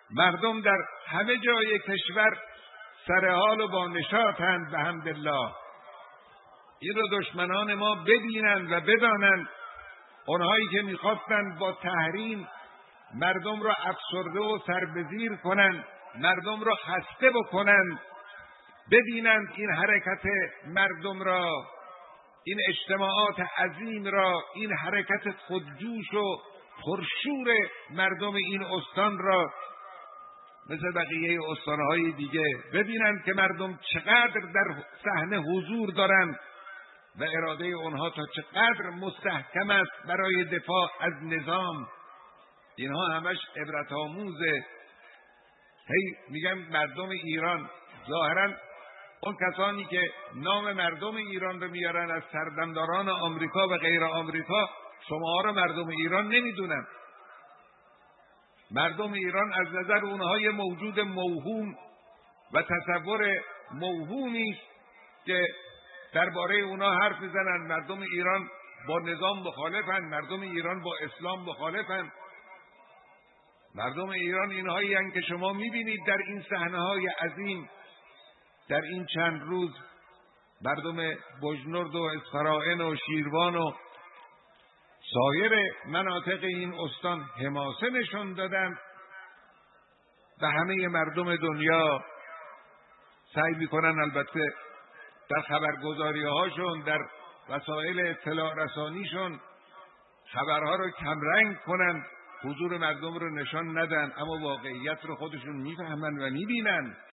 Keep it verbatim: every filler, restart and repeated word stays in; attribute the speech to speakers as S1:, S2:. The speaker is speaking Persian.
S1: مردم در همه جای کشور سرحال و با نشاطند بحمدالله. این رو دشمنان ما ببینند و بدانند. اونهایی که میخواستند با تحریم مردم را افسرده و سربزیر کنند، مردم را خسته بکنند، ببینند این حرکت مردم را، این اجتماعات عظیم را، این حرکت خودجوش و پرشور مردم این استان را، مثل بقیه استانهای دیگه، ببینند که مردم چقدر در صحنه حضور دارند و اراده اونها تا چقدر مستحکم است برای دفاع از نظام. اینها همش عبرت آموزه. هی میگم مردم ایران، ظاهرا اون کسانی که نام مردم ایران رو میارن از سردمداران آمریکا و غیر آمریکا، شما رو مردم ایران نمیدونن. مردم ایران از نظر اونهای موجود موهوم و تصور موهومی است که درباره اونها حرف میزنن. مردم ایران با نظام مخالفن، مردم ایران با اسلام مخالفن. مردم ایران اینهایی هستند که شما میبینید در این صحنه‌های عظیم در این چند روز مردم بجنورد و اسفرائین و شیروان و سایر مناطق این استان حماسه نشون دادند و همه مردم دنیا سعی میکنن البته در خبرگزاری هاشون، در وسایل اطلاع رسانیشون خبرها رو کمرنگ کنن، حضور مردم رو نشان ندن، اما واقعیت رو خودشون میفهمن و میبینن.